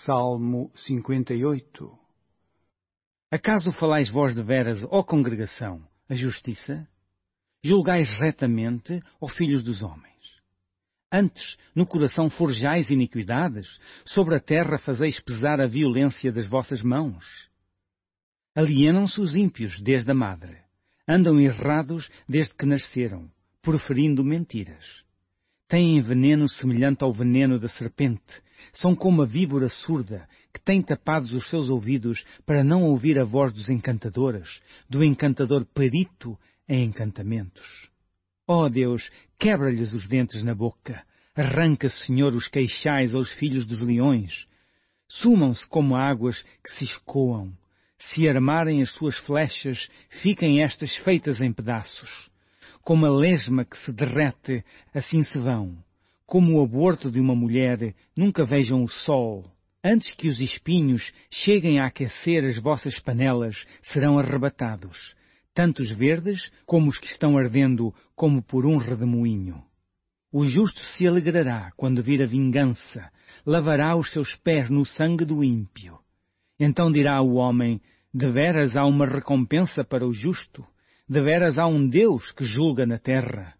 Salmo 58. Acaso falais vós deveras, ó congregação, a justiça? Julgais retamente, ó filhos dos homens? Antes, no coração forjais iniquidades, sobre a terra fazeis pesar a violência das vossas mãos. Alienam-se os ímpios desde a madre, andam errados desde que nasceram, proferindo mentiras. Têm veneno semelhante ao veneno da serpente, são como a víbora surda, que tem tapados os seus ouvidos para não ouvir a voz dos encantadores, do encantador perito em encantamentos. Ó Deus, quebra-lhes os dentes na boca, arranca, Senhor, os queixais aos filhos dos leões. Sumam-se como águas que se escoam, se armarem as suas flechas, fiquem estas feitas em pedaços. Como a lesma que se derrete, assim se vão. Como o aborto de uma mulher, nunca vejam o sol. Antes que os espinhos cheguem a aquecer as vossas panelas, serão arrebatados, tanto os verdes como os que estão ardendo, como por um redemoinho. O justo se alegrará quando vir a vingança, lavará os seus pés no sangue do ímpio. Então dirá o homem, deveras há uma recompensa para o justo? Deveras há um Deus que julga na terra?